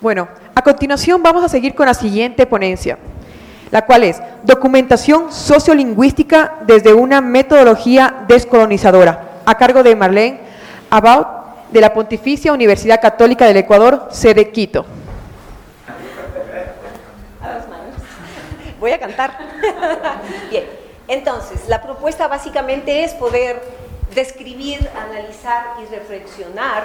Bueno, a continuación vamos a seguir con la siguiente ponencia, la cual es Documentación Sociolingüística desde una metodología descolonizadora, a cargo de Marlene Abaut, de la Pontificia Universidad Católica del Ecuador, sede Quito. Voy a cantar. Bien, entonces, la propuesta básicamente es poder describir, analizar y reflexionar,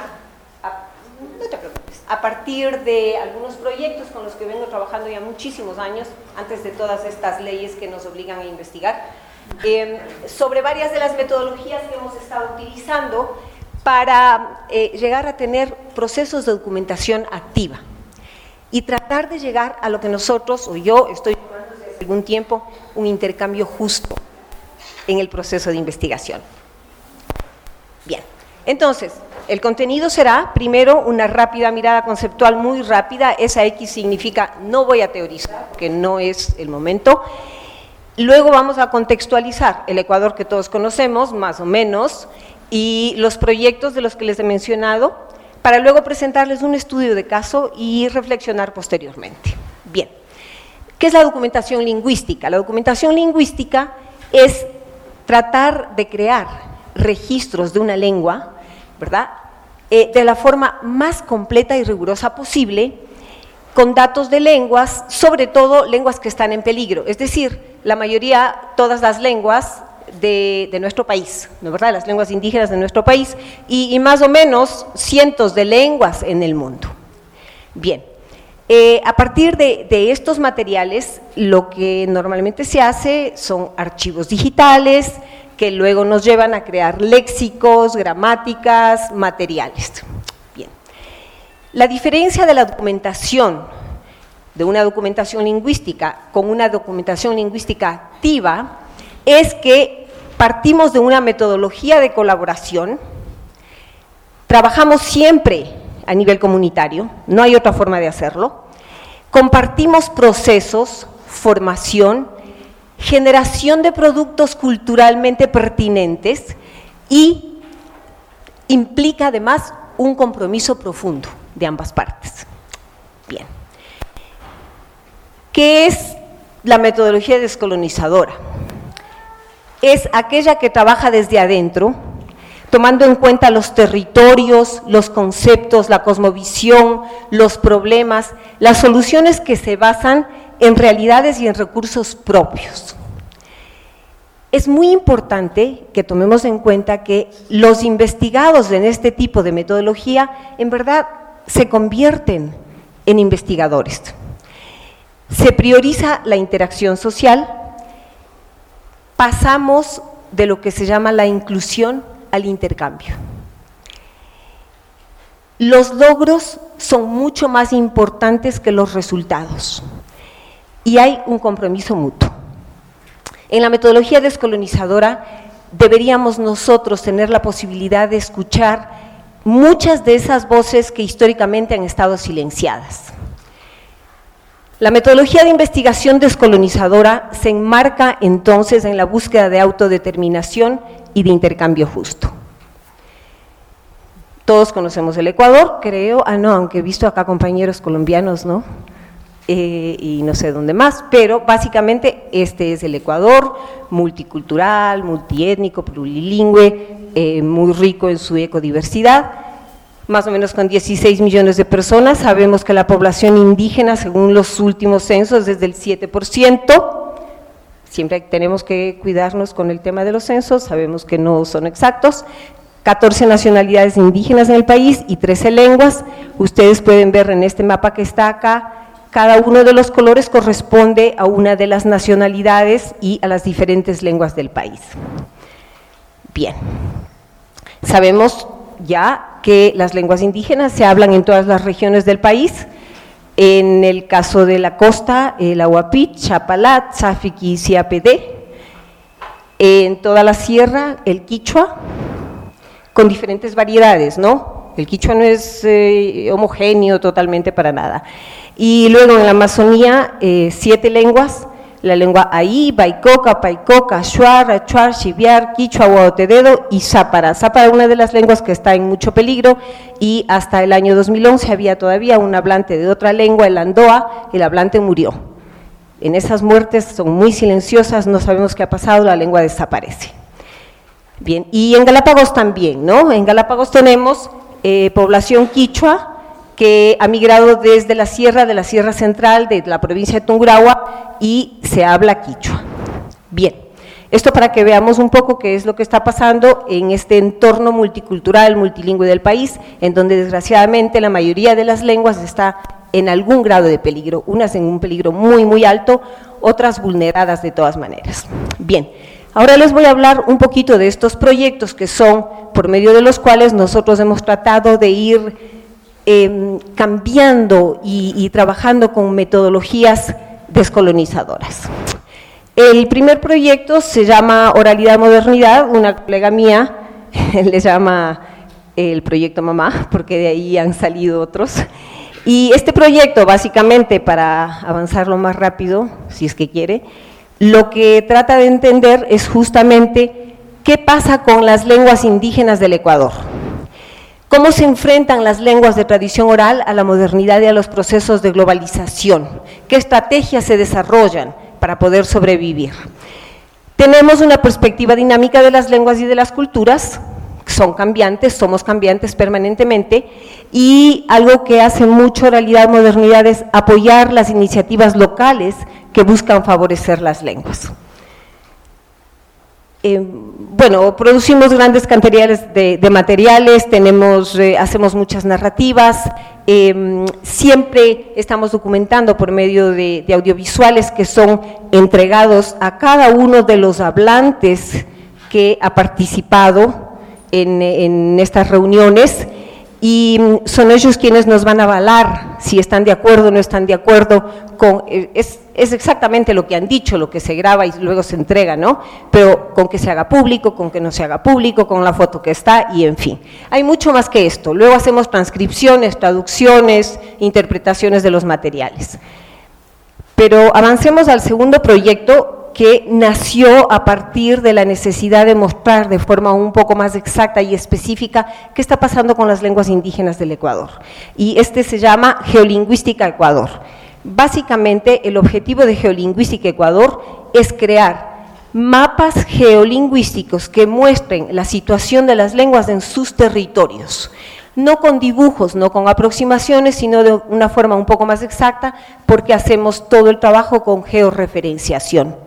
no te preocupes, a partir de algunos proyectos con los que vengo trabajando ya muchísimos años, antes de todas estas leyes que nos obligan a investigar, sobre varias de las metodologías que hemos estado utilizando para llegar a tener procesos de documentación activa y tratar de llegar a lo que nosotros, o yo estoy llamando desde hace algún tiempo, un intercambio justo en el proceso de investigación. Bien, entonces, el contenido será, primero, una rápida mirada conceptual muy rápida. Esa X significa no voy a teorizar, porque no es el momento. Luego vamos a contextualizar el Ecuador que todos conocemos, más o menos, y los proyectos de los que les he mencionado, para luego presentarles un estudio de caso y reflexionar posteriormente. Bien, ¿qué es la documentación lingüística? La documentación lingüística es tratar de crear registros de una lengua, ¿verdad?, de la forma más completa y rigurosa posible, con datos de lenguas, sobre todo lenguas que están en peligro, es decir, la mayoría, todas las lenguas de nuestro país, ¿no, verdad?, las lenguas indígenas de nuestro país, y más o menos cientos de lenguas en el mundo. Bien, a partir de estos materiales, lo que normalmente se hace son archivos digitales, que luego nos llevan a crear léxicos, gramáticas, materiales. Bien. La diferencia de la documentación, de una documentación lingüística con una documentación lingüística activa, es que partimos de una metodología de colaboración, trabajamos siempre a nivel comunitario, no hay otra forma de hacerlo, compartimos procesos, formación, generación de productos culturalmente pertinentes y implica además un compromiso profundo de ambas partes. Bien. ¿Qué es la metodología descolonizadora? Es aquella que trabaja desde adentro, tomando en cuenta los territorios, los conceptos, la cosmovisión, los problemas, las soluciones que se basan en realidades y en recursos propios. Es muy importante que tomemos en cuenta que los investigados en este tipo de metodología en verdad se convierten en investigadores. Se prioriza la interacción social, pasamos de lo que se llama la inclusión al intercambio. Los logros son mucho más importantes que los resultados y hay un compromiso mutuo. En la metodología descolonizadora deberíamos nosotros tener la posibilidad de escuchar muchas de esas voces que históricamente han estado silenciadas. La metodología de investigación descolonizadora se enmarca entonces en la búsqueda de autodeterminación y de intercambio justo. Todos conocemos el Ecuador, creo, aunque he visto acá compañeros colombianos, ¿no? Y no sé dónde más, pero básicamente este es el Ecuador, multicultural, multiétnico, plurilingüe, muy rico en su ecodiversidad, más o menos con 16 millones de personas. Sabemos que la población indígena, según los últimos censos, es del 7%, siempre tenemos que cuidarnos con el tema de los censos, sabemos que no son exactos. 14 nacionalidades indígenas en el país y 13 lenguas. Ustedes pueden ver en este mapa que está acá, cada uno de los colores corresponde a una de las nacionalidades y a las diferentes lenguas del país. Bien, sabemos ya que las lenguas indígenas se hablan en todas las regiones del país. En el caso de la costa, el Ahuapit, Chapalat, Tzafiqi y Siapedé. En toda la sierra, el quichua, con diferentes variedades, ¿no? El quichua no es homogéneo totalmente para nada. Y luego en la Amazonía, 7 lenguas, la lengua Aí, Baicoca, Paicoca, Shuar, Achuar, Xiviar, Quichua, Huaotededo y Zápara. Zápara es una de las lenguas que está en mucho peligro y hasta el año 2011 había todavía un hablante de otra lengua, el Andoa, el hablante murió. En esas muertes son muy silenciosas, no sabemos qué ha pasado, la lengua desaparece. Bien, y en Galápagos también, ¿no? En Galápagos tenemos población quichua, que ha migrado desde la sierra central de la provincia de Tungurahua y se habla quichua. Bien, esto para que veamos un poco qué es lo que está pasando en este entorno multicultural, multilingüe del país, en donde desgraciadamente la mayoría de las lenguas está en algún grado de peligro, unas en un peligro muy, muy alto, otras vulneradas de todas maneras. Bien, ahora les voy a hablar un poquito de estos proyectos que son por medio de los cuales nosotros hemos tratado de ir cambiando y trabajando con metodologías descolonizadoras. El primer proyecto se llama Oralidad Modernidad, una colega mía le llama el proyecto Mamá, porque de ahí han salido otros. Y este proyecto, básicamente, para avanzarlo más rápido, si es que quiere, lo que trata de entender es justamente qué pasa con las lenguas indígenas del Ecuador. ¿Cómo se enfrentan las lenguas de tradición oral a la modernidad y a los procesos de globalización? ¿Qué estrategias se desarrollan para poder sobrevivir? Tenemos una perspectiva dinámica de las lenguas y de las culturas, son cambiantes, somos cambiantes permanentemente, y algo que hace mucho Oralidad Modernidad es apoyar las iniciativas locales que buscan favorecer las lenguas. Bueno, producimos grandes cantidades de materiales, hacemos muchas narrativas, siempre estamos documentando por medio de audiovisuales que son entregados a cada uno de los hablantes que ha participado en estas reuniones, y son ellos quienes nos van a avalar si están de acuerdo o no están de acuerdo con, es exactamente lo que han dicho, lo que se graba y luego se entrega, ¿no? Pero con que se haga público, con que no se haga público, con la foto que está y en fin. Hay mucho más que esto, luego hacemos transcripciones, traducciones, interpretaciones de los materiales. Pero avancemos al segundo proyecto, que nació a partir de la necesidad de mostrar de forma un poco más exacta y específica qué está pasando con las lenguas indígenas del Ecuador. Y este se llama Geolingüística Ecuador. Básicamente, el objetivo de Geolingüística Ecuador es crear mapas geolingüísticos que muestren la situación de las lenguas en sus territorios. No con dibujos, no con aproximaciones, sino de una forma un poco más exacta, porque hacemos todo el trabajo con georreferenciación.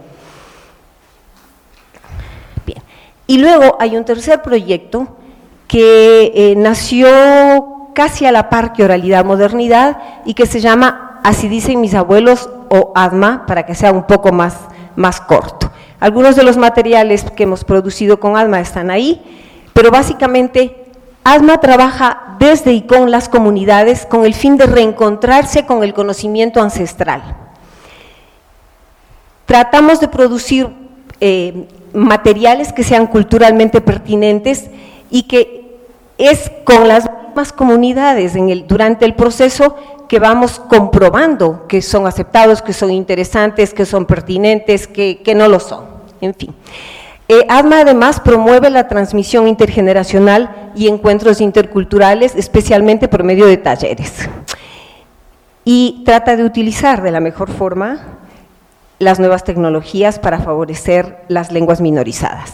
Bien. Y luego hay un tercer proyecto que nació casi a la par que Oralidad Modernidad y que se llama Así dicen mis abuelos, o ADMA, para que sea un poco más corto. Algunos de los materiales que hemos producido con ADMA están ahí, pero básicamente ADMA trabaja desde y con las comunidades con el fin de reencontrarse con el conocimiento ancestral. Tratamos de producir materiales que sean culturalmente pertinentes y que es con las mismas comunidades durante el proceso que vamos comprobando que son aceptados, que son interesantes, que son pertinentes, que no lo son, en fin. ADMA además promueve la transmisión intergeneracional y encuentros interculturales, especialmente por medio de talleres. Y trata de utilizar de la mejor forma las nuevas tecnologías para favorecer las lenguas minorizadas.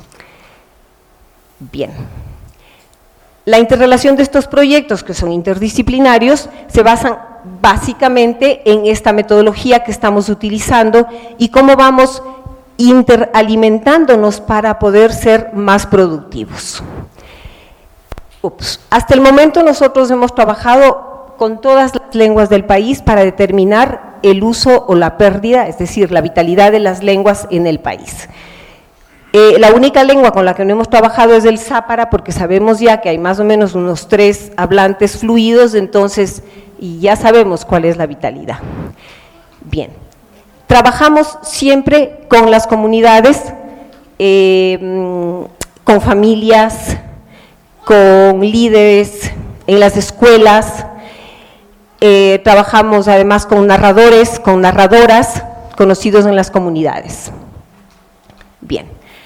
Bien. La interrelación de estos proyectos, que son interdisciplinarios, se basan básicamente en esta metodología que estamos utilizando y cómo vamos interalimentándonos para poder ser más productivos. Hasta el momento nosotros hemos trabajado con todas las lenguas del país para determinar el uso o la pérdida, es decir, la vitalidad de las lenguas en el país. La única lengua con la que no hemos trabajado es el zápara, porque sabemos ya que hay más o menos unos 3 hablantes fluidos, entonces y ya sabemos cuál es la vitalidad. Bien, trabajamos siempre con las comunidades, con familias, con líderes, en las escuelas, trabajamos además con narradores, con narradoras, conocidos en las comunidades. Bien.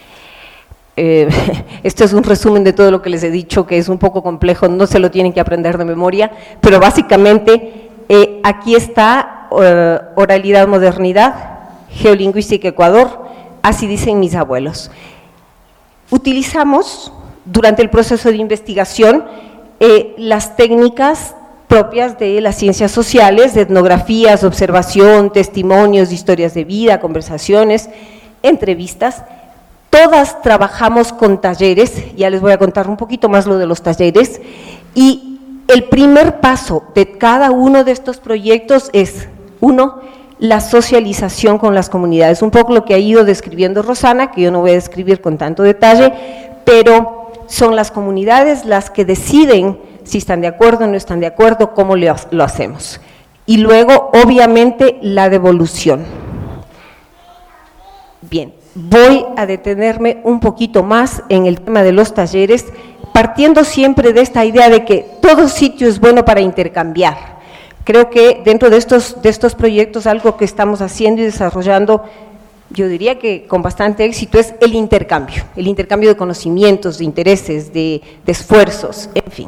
Esto es un resumen de todo lo que les he dicho, que es un poco complejo, no se lo tienen que aprender de memoria, pero básicamente aquí está oralidad, modernidad, geolingüística, Ecuador, así dicen mis abuelos. Utilizamos durante el proceso de investigación las técnicas propias de las ciencias sociales, de etnografías, observación, testimonios, historias de vida, conversaciones, entrevistas. Todas trabajamos con talleres, ya les voy a contar un poquito más lo de los talleres, y el primer paso de cada uno de estos proyectos es, uno, la socialización con las comunidades, un poco lo que ha ido describiendo Rosana, que yo no voy a describir con tanto detalle, pero son las comunidades las que deciden si están de acuerdo o no están de acuerdo, cómo lo hacemos. Y luego, obviamente, la devolución. Bien. Voy a detenerme un poquito más en el tema de los talleres, partiendo siempre de esta idea de que todo sitio es bueno para intercambiar. Creo que dentro de estos proyectos algo que estamos haciendo y desarrollando, yo diría que con bastante éxito, es el intercambio de conocimientos, de intereses, de esfuerzos, en fin.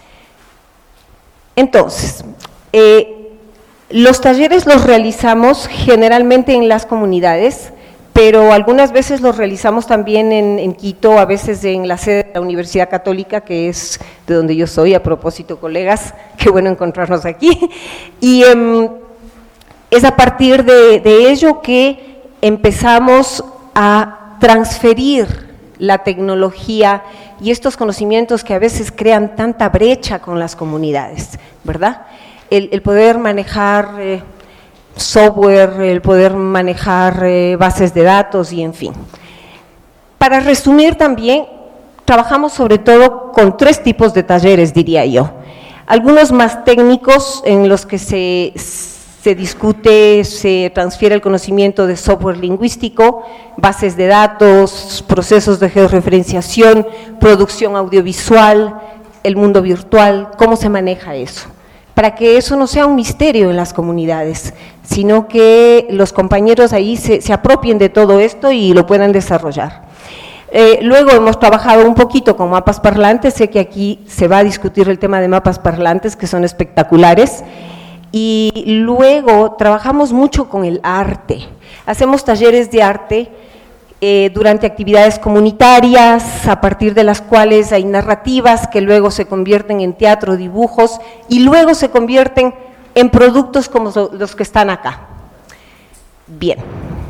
Entonces, los talleres los realizamos generalmente en las comunidades, pero algunas veces los realizamos también en Quito, a veces en la sede de la Universidad Católica, que es de donde yo soy, a propósito, colegas, qué bueno encontrarnos aquí, y es a partir de ello que empezamos a transferir la tecnología y estos conocimientos que a veces crean tanta brecha con las comunidades, ¿verdad? El poder manejar software, el poder manejar bases de datos y en fin. Para resumir también, trabajamos sobre todo con 3 tipos de talleres, diría yo. Algunos más técnicos en los que se discute, se transfiere el conocimiento de software lingüístico, bases de datos, procesos de georreferenciación, producción audiovisual, el mundo virtual, cómo se maneja eso, para que eso no sea un misterio en las comunidades, sino que los compañeros ahí se apropien de todo esto y lo puedan desarrollar. Luego hemos trabajado un poquito con mapas parlantes, sé que aquí se va a discutir el tema de mapas parlantes, que son espectaculares, y luego trabajamos mucho con el arte, hacemos talleres de arte durante actividades comunitarias, a partir de las cuales hay narrativas que luego se convierten en teatro, dibujos, y luego se convierten en productos como los que están acá. Bien.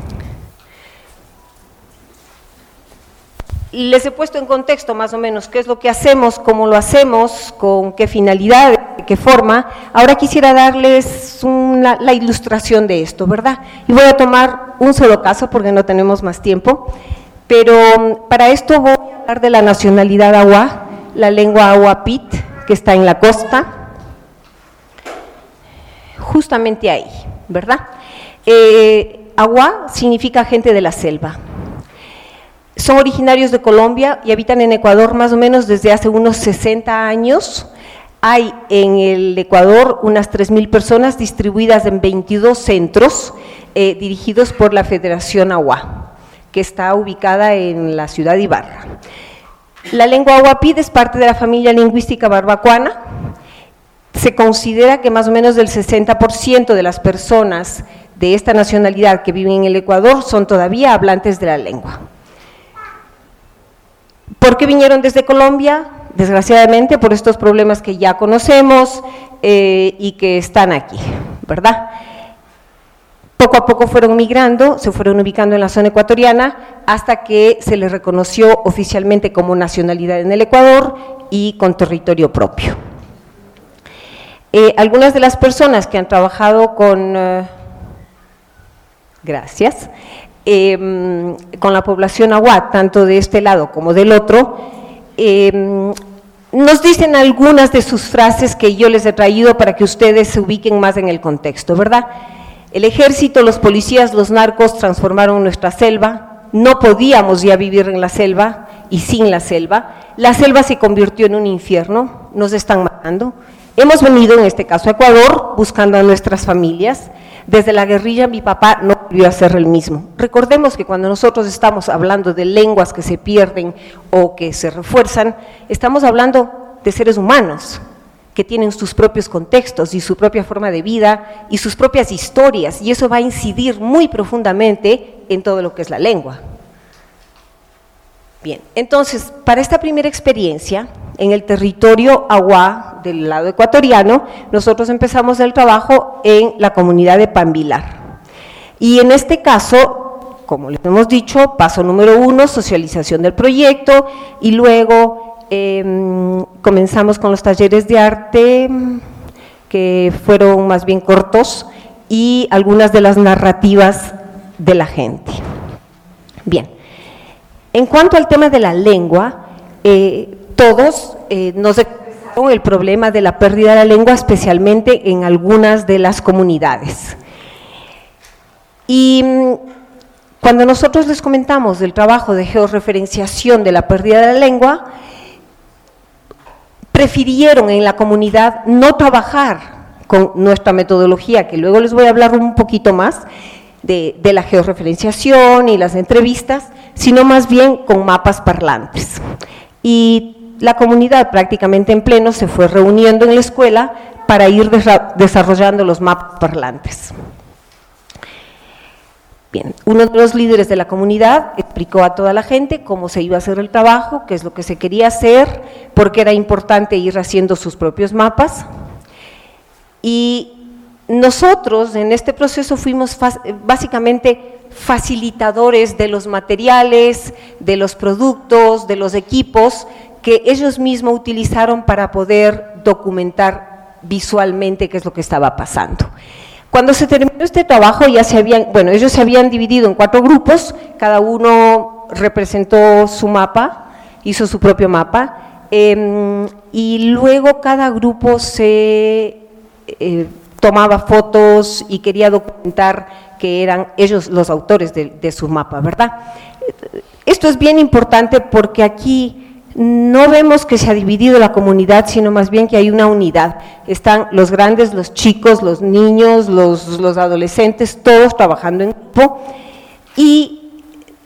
Les he puesto en contexto más o menos qué es lo que hacemos, cómo lo hacemos, con qué finalidad, de qué forma. Ahora quisiera darles la ilustración de esto, ¿verdad? Y voy a tomar un solo caso porque no tenemos más tiempo, pero para esto voy a hablar de la nacionalidad Awa, la lengua Awa Pit, que está en la costa, justamente ahí, ¿verdad? Awa significa gente de la selva. Son originarios de Colombia y habitan en Ecuador más o menos desde hace unos 60 años. Hay en el Ecuador unas 3.000 personas distribuidas en 22 centros dirigidos por la Federación Awa, que está ubicada en la ciudad de Ibarra. La lengua Awapid es parte de la familia lingüística barbacoana. Se considera que más o menos del 60% de las personas de esta nacionalidad que viven en el Ecuador son todavía hablantes de la lengua. ¿Por qué vinieron desde Colombia? Desgraciadamente por estos problemas que ya conocemos y que están aquí, ¿verdad? Poco a poco fueron migrando, se fueron ubicando en la zona ecuatoriana hasta que se les reconoció oficialmente como nacionalidad en el Ecuador y con territorio propio. Algunas de las personas que han trabajado con la población Awa, tanto de este lado como del otro, nos dicen algunas de sus frases que yo les he traído para que ustedes se ubiquen más en el contexto, ¿verdad? El ejército, los policías, los narcos transformaron nuestra selva, no podíamos ya vivir en la selva y sin la selva se convirtió en un infierno, nos están matando, Hemos venido, en este caso a Ecuador, buscando a nuestras familias. Desde la guerrilla mi papá no volvió a hacer el mismo. Recordemos que cuando nosotros estamos hablando de lenguas que se pierden o que se refuerzan, estamos hablando de seres humanos que tienen sus propios contextos y su propia forma de vida y sus propias historias, y eso va a incidir muy profundamente en todo lo que es la lengua. Bien, entonces, para esta primera experiencia, en el territorio Aguá, del lado ecuatoriano, nosotros empezamos el trabajo en la comunidad de Pambilar. Y en este caso, como les hemos dicho, paso número 1, socialización del proyecto, y luego comenzamos con los talleres de arte, que fueron más bien cortos, y algunas de las narrativas de la gente. Bien, en cuanto al tema de la lengua, todos nos expresaron el problema de la pérdida de la lengua, especialmente en algunas de las comunidades. Y cuando nosotros les comentamos del trabajo de georreferenciación de la pérdida de la lengua, prefirieron en la comunidad no trabajar con nuestra metodología, que luego les voy a hablar un poquito más de la georreferenciación y las entrevistas, sino más bien con mapas parlantes. Y la comunidad prácticamente en pleno se fue reuniendo en la escuela para ir desarrollando los mapas parlantes. Bien, uno de los líderes de la comunidad explicó a toda la gente cómo se iba a hacer el trabajo, qué es lo que se quería hacer, por qué era importante ir haciendo sus propios mapas. Y nosotros en este proceso fuimos básicamente facilitadores de los materiales, de los productos, de los equipos que ellos mismos utilizaron para poder documentar visualmente qué es lo que estaba pasando. Cuando se terminó este trabajo ya ellos se habían dividido en 4 grupos, cada uno representó su mapa, hizo su propio mapa, y luego cada grupo se tomaba fotos y quería documentar que eran ellos los autores de su mapa, ¿verdad? Esto es bien importante porque aquí no vemos que se ha dividido la comunidad, sino más bien que hay una unidad. Están los grandes, los chicos, los niños, los adolescentes, todos trabajando en grupo. Y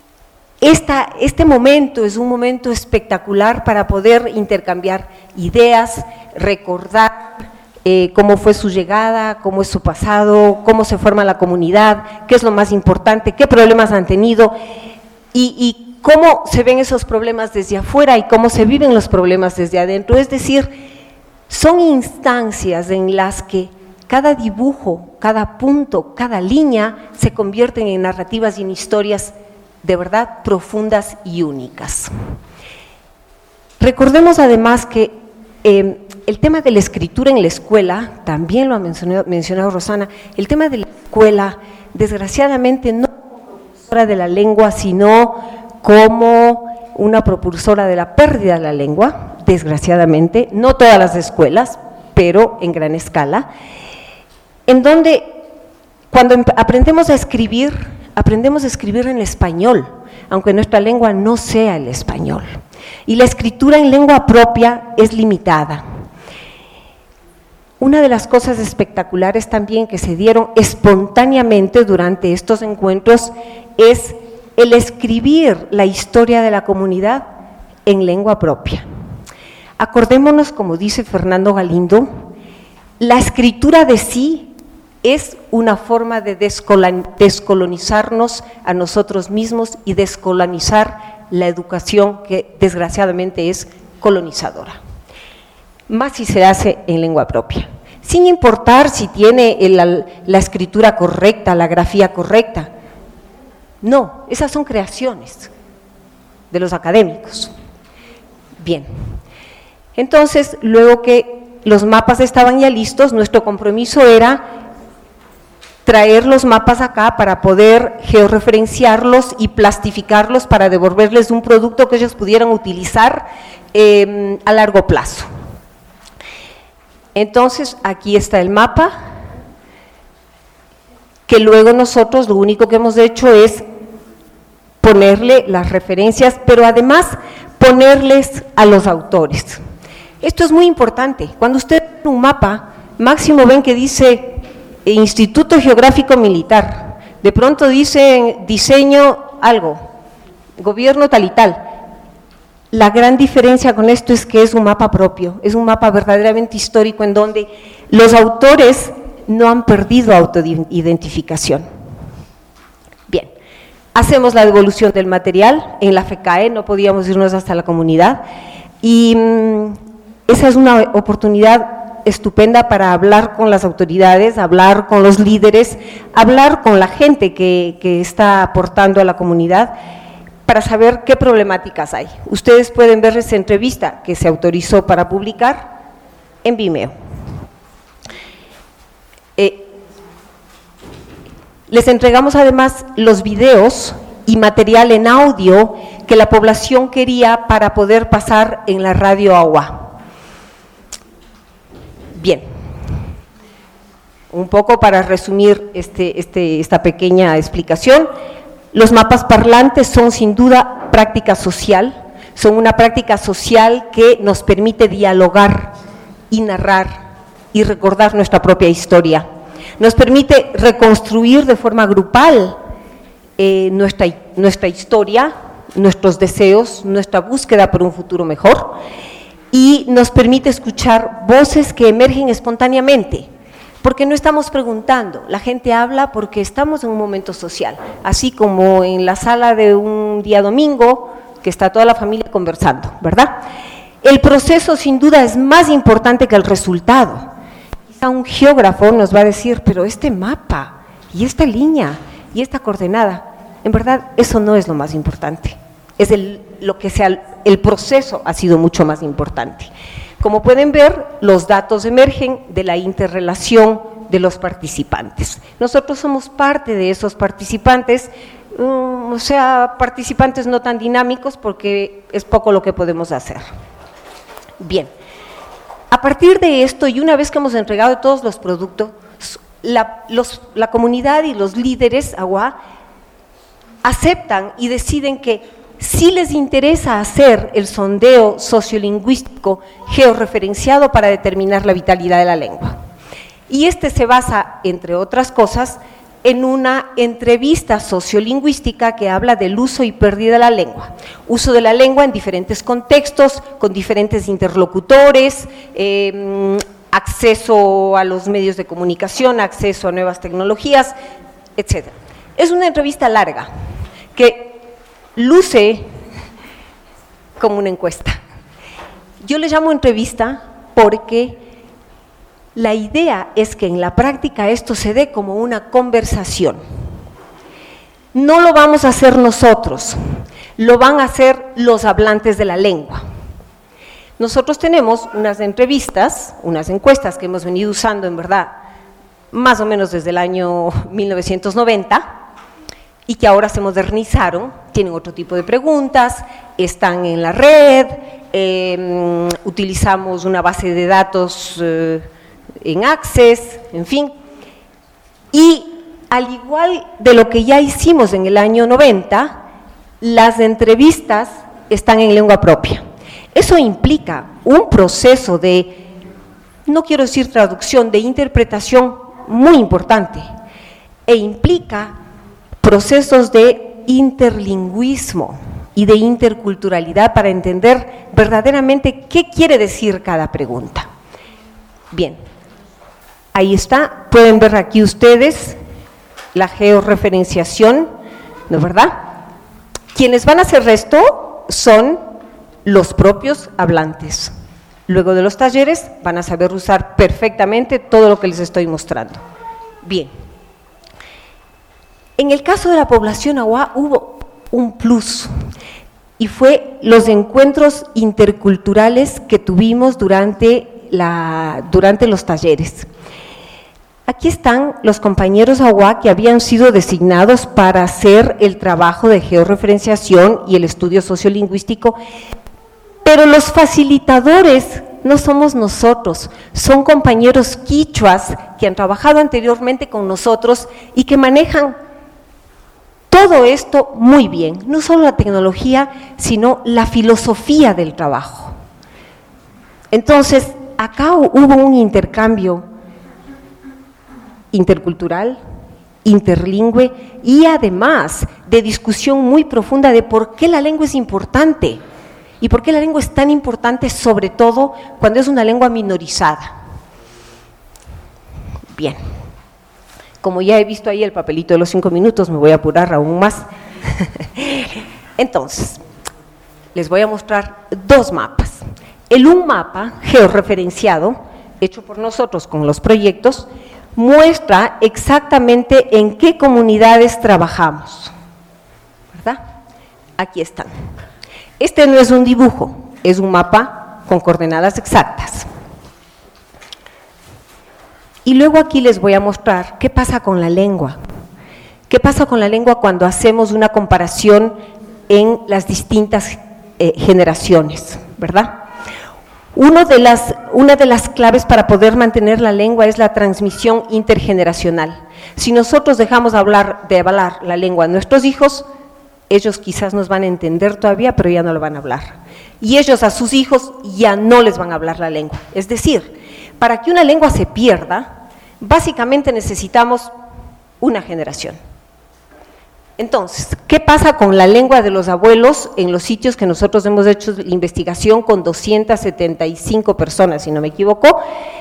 este momento es un momento espectacular para poder intercambiar ideas, recordar cómo fue su llegada, cómo es su pasado, cómo se forma la comunidad, qué es lo más importante, qué problemas han tenido y cómo se ven esos problemas desde afuera y cómo se viven los problemas desde adentro. Es decir, son instancias en las que cada dibujo, cada punto, cada línea se convierten en narrativas y en historias de verdad profundas y únicas. Recordemos además que el tema de la escritura en la escuela, también lo ha mencionado Rosana, el tema de la escuela, desgraciadamente no como propulsora de la lengua, sino como una propulsora de la pérdida de la lengua, desgraciadamente, no todas las escuelas, pero en gran escala, en donde cuando aprendemos a escribir en español, aunque nuestra lengua no sea el español, y la escritura en lengua propia es limitada. Una de las cosas espectaculares también que se dieron espontáneamente durante estos encuentros es el escribir la historia de la comunidad en lengua propia. Acordémonos, como dice Fernando Galindo, la escritura de sí es una forma de descolonizarnos a nosotros mismos y descolonizar la educación que desgraciadamente es colonizadora. Más si se hace en lengua propia, sin importar si tiene la escritura correcta, la grafía correcta. No, esas son creaciones de los académicos. Bien, entonces, luego que los mapas estaban ya listos, nuestro compromiso era traer los mapas acá para poder georreferenciarlos y plastificarlos para devolverles un producto que ellos pudieran utilizar a largo plazo. Entonces, aquí está el mapa, que luego nosotros lo único que hemos hecho es ponerle las referencias, pero además ponerles a los autores. Esto es muy importante. Cuando usted ve un mapa, máximo ven que dice Instituto Geográfico Militar, de pronto dice diseño algo, gobierno tal y tal. La gran diferencia con esto es que es un mapa propio, es un mapa verdaderamente histórico en donde los autores no han perdido autoidentificación. Bien, hacemos la devolución del material en la FECAE, no podíamos irnos hasta la comunidad y esa es una oportunidad estupenda para hablar con las autoridades, hablar con los líderes, hablar con la gente que está aportando a la comunidad para saber qué problemáticas hay. Ustedes pueden ver esa entrevista que se autorizó para publicar en Vimeo. Les entregamos además los videos y material en audio que la población quería para poder pasar en la radio AUA. Bien, un poco para resumir esta pequeña explicación, los mapas parlantes son sin duda práctica social, son una práctica social que nos permite dialogar y narrar y recordar nuestra propia historia. Nos permite reconstruir de forma grupal nuestra historia, nuestros deseos, nuestra búsqueda por un futuro mejor y nos permite escuchar voces que emergen espontáneamente, porque no estamos preguntando, la gente habla porque estamos en un momento social, así como en la sala de un día domingo que está toda la familia conversando, ¿verdad? El proceso sin duda es más importante que el resultado. Quizá un geógrafo nos va a decir, pero este mapa y esta línea y esta coordenada, en verdad eso no es lo más importante, es el proceso ha sido mucho más importante. Como pueden ver, los datos emergen de la interrelación de los participantes. Nosotros somos parte de esos participantes, o sea, participantes no tan dinámicos porque es poco lo que podemos hacer. Bien, a partir de esto y una vez que hemos entregado todos los productos, la comunidad y los líderes AUA aceptan y deciden que sí les interesa hacer el sondeo sociolingüístico georreferenciado para determinar la vitalidad de la lengua. Y este se basa, entre otras cosas, en una entrevista sociolingüística que habla del uso y pérdida de la lengua. Uso de la lengua en diferentes contextos, con diferentes interlocutores, acceso a los medios de comunicación, acceso a nuevas tecnologías, etc. Es una entrevista larga que luce como una encuesta. Yo le llamo entrevista porque la idea es que en la práctica esto se dé como una conversación. No lo vamos a hacer nosotros, lo van a hacer los hablantes de la lengua. Nosotros tenemos unas entrevistas, unas encuestas que hemos venido usando en verdad más o menos desde el año 1990, y que ahora se modernizaron, tienen otro tipo de preguntas, están en la red, utilizamos una base de datos en Access, en fin, y al igual de lo que ya hicimos en el año 90, las entrevistas están en lengua propia. Eso implica un proceso de, no quiero decir traducción, de interpretación muy importante, e implica procesos de interlingüismo y de interculturalidad para entender verdaderamente qué quiere decir cada pregunta. Bien, ahí está, pueden ver aquí ustedes la georreferenciación, ¿no es verdad? Quienes van a hacer esto son los propios hablantes. Luego de los talleres van a saber usar perfectamente todo lo que les estoy mostrando. Bien. En el caso de la población AUA hubo un plus y fue los encuentros interculturales que tuvimos durante los talleres. Aquí están los compañeros AUA que habían sido designados para hacer el trabajo de georreferenciación y el estudio sociolingüístico, pero los facilitadores no somos nosotros, son compañeros quichuas que han trabajado anteriormente con nosotros y que manejan todo esto muy bien, no solo la tecnología, sino la filosofía del trabajo. Entonces, acá hubo un intercambio intercultural, interlingüe y además de discusión muy profunda de por qué la lengua es importante y por qué la lengua es tan importante, sobre todo cuando es una lengua minorizada. Bien, como ya he visto ahí el papelito de los 5 minutos, me voy a apurar aún más. Entonces, les voy a mostrar 2 mapas. Un mapa georreferenciado, hecho por nosotros con los proyectos, muestra exactamente en qué comunidades trabajamos, ¿verdad? Aquí están. Este no es un dibujo, es un mapa con coordenadas exactas. Y luego aquí les voy a mostrar qué pasa con la lengua. ¿Qué pasa con la lengua cuando hacemos una comparación en las distintas generaciones, ¿verdad? Una de las claves para poder mantener la lengua es la transmisión intergeneracional. Si nosotros dejamos de hablar la lengua a nuestros hijos, ellos quizás nos van a entender todavía, pero ya no lo van a hablar. Y ellos a sus hijos ya no les van a hablar la lengua. Es decir, para que una lengua se pierda, básicamente necesitamos una generación. Entonces, ¿qué pasa con la lengua de los abuelos en los sitios que nosotros hemos hecho la investigación con 275 personas, si no me equivoco?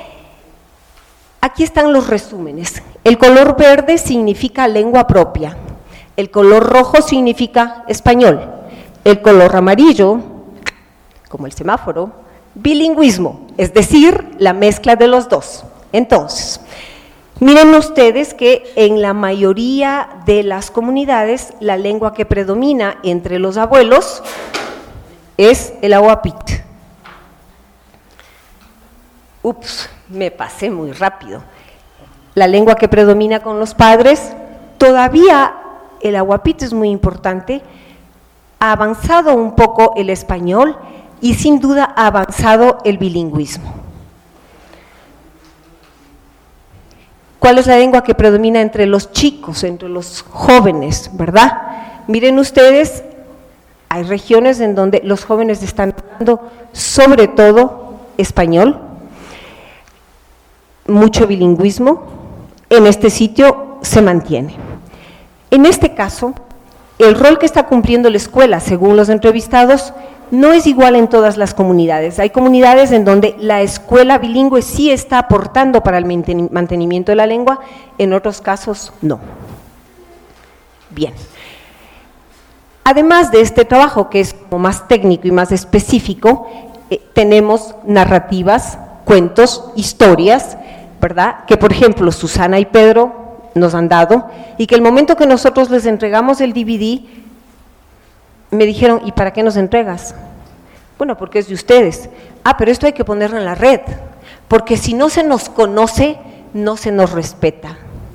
Aquí están los resúmenes. El color verde significa lengua propia, el color rojo significa español, el color amarillo, como el semáforo, bilingüismo, es decir, la mezcla de los dos. Entonces, miren ustedes que en la mayoría de las comunidades la lengua que predomina entre los abuelos es el ahuapit. Ups, me pasé muy rápido. La lengua que predomina con los padres, todavía el ahuapit es muy importante, ha avanzado un poco el español y sin duda ha avanzado el bilingüismo. ¿Cuál es la lengua que predomina entre los chicos, entre los jóvenes, verdad? Miren ustedes, hay regiones en donde los jóvenes están hablando sobre todo español, mucho bilingüismo, en este sitio se mantiene. En este caso, el rol que está cumpliendo la escuela, según los entrevistados, no es igual en todas las comunidades. Hay comunidades en donde la escuela bilingüe sí está aportando para el mantenimiento de la lengua, en otros casos no. Bien. Además de este trabajo, que es como más técnico y más específico, tenemos narrativas, cuentos, historias, ¿verdad? Que por ejemplo Susana y Pedro nos han dado, y que el momento que nosotros les entregamos el DVD, me dijeron, ¿y para qué nos entregas? Bueno, porque es de ustedes. Ah, pero esto hay que ponerlo en la red, porque si no se nos conoce, no se nos respeta.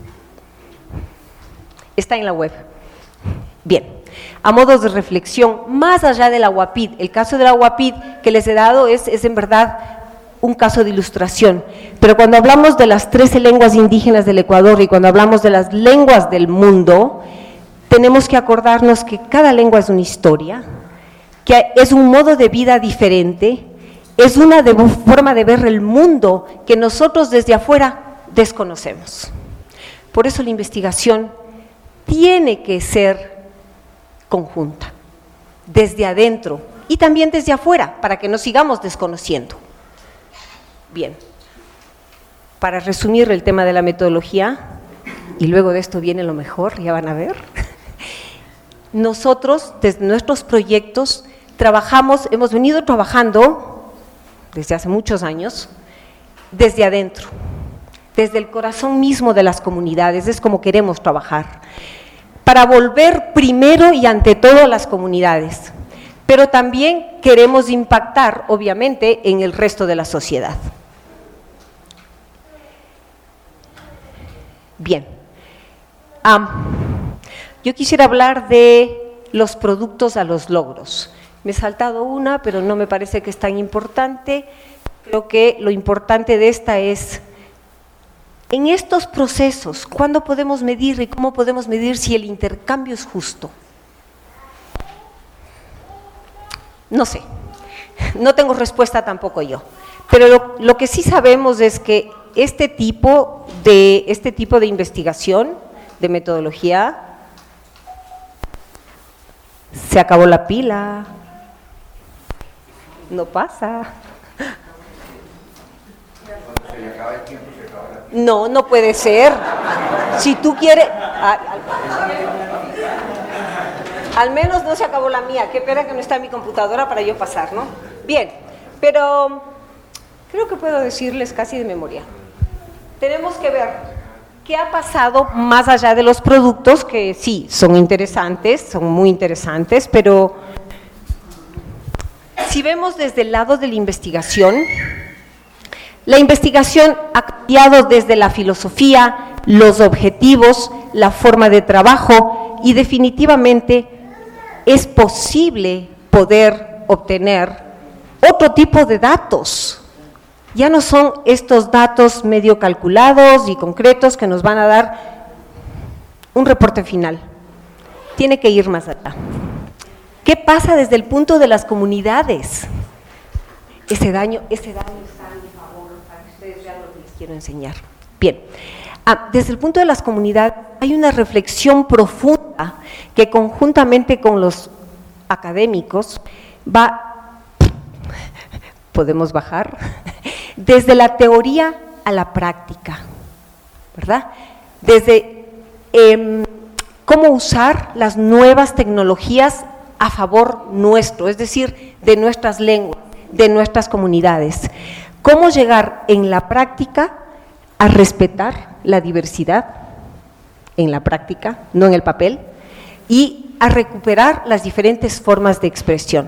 Está en la web. Bien, a modo de reflexión, más allá del ahuapid, el caso del ahuapid que les he dado es en verdad un caso de ilustración, pero cuando hablamos de las 13 lenguas indígenas del Ecuador y cuando hablamos de las lenguas del mundo, tenemos que acordarnos que cada lengua es una historia, que es un modo de vida diferente, es una forma de ver el mundo que nosotros desde afuera desconocemos. Por eso la investigación tiene que ser conjunta, desde adentro y también desde afuera, para que nos sigamos desconociendo. Bien, para resumir el tema de la metodología, y luego de esto viene lo mejor, ya van a ver. Nosotros, desde nuestros proyectos, hemos venido trabajando desde hace muchos años, desde adentro, desde el corazón mismo de las comunidades, es como queremos trabajar, para volver primero y ante todo a las comunidades, pero también queremos impactar, obviamente, en el resto de la sociedad. Bien. Yo quisiera hablar de los productos a los logros. Me he saltado una, pero no me parece que es tan importante. Creo que lo importante de esta es, en estos procesos, ¿cuándo podemos medir y cómo podemos medir si el intercambio es justo? No sé, no tengo respuesta tampoco yo, Pero lo que sí sabemos es que este tipo de investigación, de metodología, se acabó la pila, no pasa. No, no puede ser. Si tú quieres, al menos no se acabó la mía. Qué pena que no está mi computadora para yo pasar, ¿no? Bien, pero creo que puedo decirles casi de memoria. Tenemos que ver qué ha pasado más allá de los productos, que sí, son interesantes, son muy interesantes, pero si vemos desde el lado de la investigación ha cambiado desde la filosofía, los objetivos, la forma de trabajo, y definitivamente es posible poder obtener otro tipo de datos. Ya no son estos datos medio calculados y concretos que nos van a dar un reporte final. Tiene que ir más allá. ¿Qué pasa desde el punto de las comunidades? Ese daño está a mi favor, para que ustedes vean lo que les quiero enseñar. Bien, desde el punto de las comunidades hay una reflexión profunda que conjuntamente con los académicos podemos bajar, desde la teoría a la práctica, ¿verdad? Desde cómo usar las nuevas tecnologías a favor nuestro, es decir, de nuestras lenguas, de nuestras comunidades. Cómo llegar en la práctica a respetar la diversidad, en la práctica, no en el papel, y a recuperar las diferentes formas de expresión.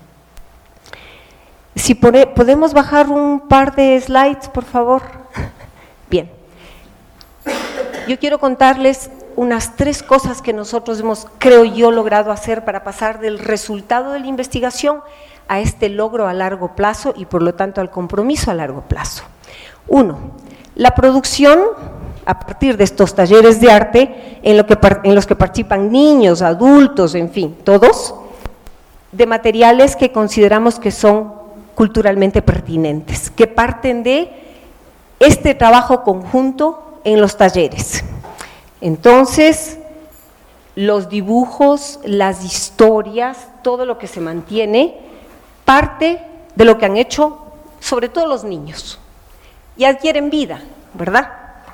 Si podemos bajar un par de slides, por favor. Bien. Yo quiero contarles unas 3 cosas que nosotros hemos, creo yo, logrado hacer para pasar del resultado de la investigación a este logro a largo plazo y por lo tanto al compromiso a largo plazo. 1. La producción, a partir de estos talleres de arte, en los que participan niños, adultos, en fin, todos, de materiales que consideramos que son culturalmente pertinentes, que parten de este trabajo conjunto en los talleres. Entonces, los dibujos, las historias, todo lo que se mantiene, parte de lo que han hecho, sobre todo los niños, y adquieren vida, ¿verdad?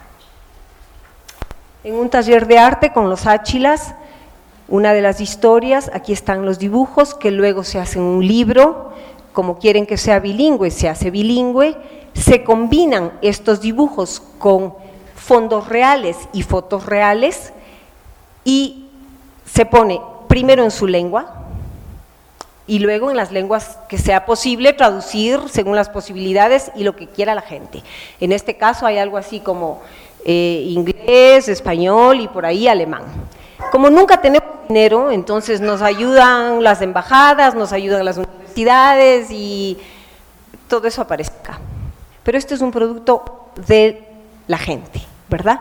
En un taller de arte con los Áchilas, una de las historias, aquí están los dibujos, que luego se hacen un libro, como quieren que sea bilingüe, se hace bilingüe, se combinan estos dibujos con fondos reales y fotos reales y se pone primero en su lengua y luego en las lenguas que sea posible traducir según las posibilidades y lo que quiera la gente. En este caso hay algo así como inglés, español y por ahí alemán. Como nunca tenemos dinero, entonces nos ayudan las embajadas, nos ayudan las universidades y todo eso aparece acá. Pero este es un producto de la gente, ¿verdad?